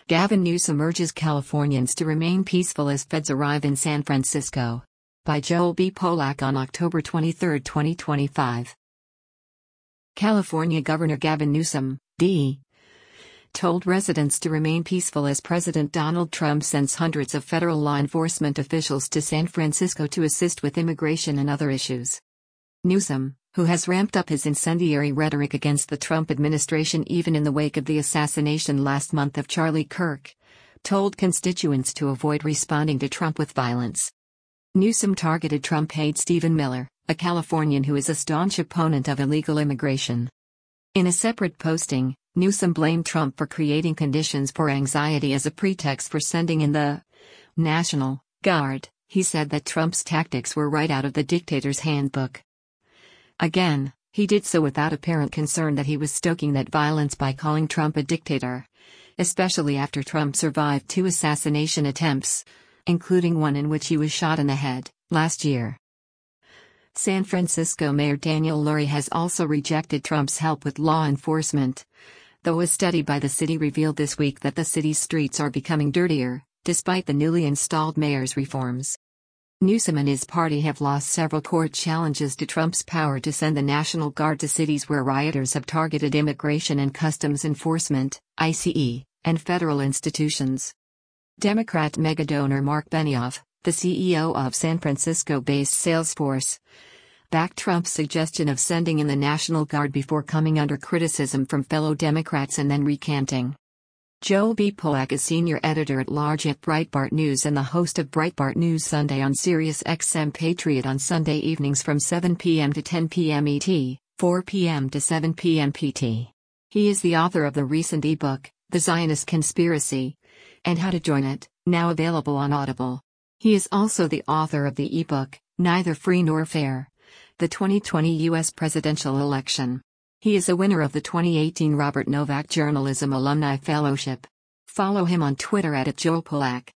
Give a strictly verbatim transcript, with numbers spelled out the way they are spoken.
Gavin Newsom urges Californians to remain peaceful as feds arrive in San Francisco. By Joel B. Polak on October twenty-third, twenty twenty-five. California Governor Gavin Newsom, D. told residents to remain peaceful as President Donald Trump sends hundreds of federal law enforcement officials to San Francisco to assist with immigration and other issues. Newsom, who has ramped up his incendiary rhetoric against the Trump administration even in the wake of the assassination last month of Charlie Kirk, told constituents to avoid responding to Trump with violence. Newsom targeted Trump aide Stephen Miller, a Californian who is a staunch opponent of illegal immigration. In a separate posting, Newsom blamed Trump for creating conditions for anxiety as a pretext for sending in the National Guard. He said that Trump's tactics were right out of the dictator's handbook. Again, he did so without apparent concern that he was stoking that violence by calling Trump a dictator, especially after Trump survived two assassination attempts, including one in which he was shot in the head, last year. San Francisco Mayor Daniel Lurie has also rejected Trump's help with law enforcement, though a study by the city revealed this week that the city's streets are becoming dirtier, despite the newly installed mayor's reforms. Newsom and his party have lost several court challenges to Trump's power to send the National Guard to cities where rioters have targeted Immigration and Customs Enforcement, I C E, and federal institutions. Democrat megadonor Mark Benioff, the C E O of San Francisco-based Salesforce, backed Trump's suggestion of sending in the National Guard before coming under criticism from fellow Democrats and then recanting. Joel B. Polak is senior editor-at-large at Breitbart News and the host of Breitbart News Sunday on Sirius X M Patriot on Sunday evenings from seven p m to ten p m E T, four p m to seven p m P T. He is the author of the recent ebook, The Zionist Conspiracy, and How to Join It, now available on Audible. He is also the author of the ebook, Neither Free Nor Fair: The twenty twenty U S Presidential Election. He is a winner of the twenty eighteen Robert Novak Journalism Alumni Fellowship. Follow him on Twitter at Joel Polak.